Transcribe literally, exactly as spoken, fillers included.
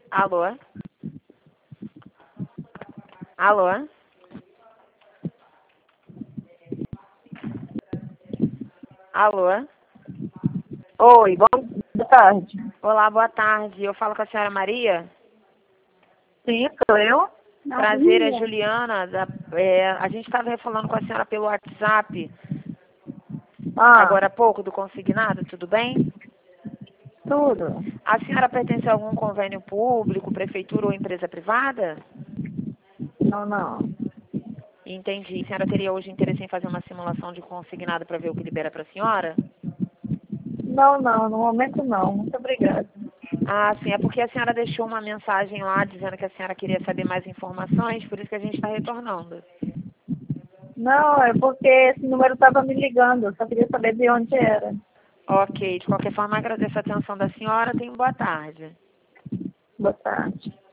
Alô? Alô? Alô? Oi, boa tarde. Olá, boa tarde. Eu falo com a senhora Maria? Sim, sou eu. Prazer, é Juliana. Da, é, a gente estava falando com a senhora pelo WhatsApp, Ah, agora há pouco, do consignado, tudo bem? tudo. A senhora pertence a algum convênio público, prefeitura ou empresa privada? Não, não. Entendi. A senhora teria hoje interesse em fazer uma simulação de consignado para ver o que libera para a senhora? Não, não, no momento não. Muito obrigada. Ah, sim, é porque a senhora deixou uma mensagem lá dizendo que a senhora queria saber mais informações, por isso que a gente está retornando. Não, é porque esse número estava me ligando. Eu só queria saber de onde era. Ok, de qualquer forma, agradeço a atenção da senhora. Tenha boa tarde. Boa tarde.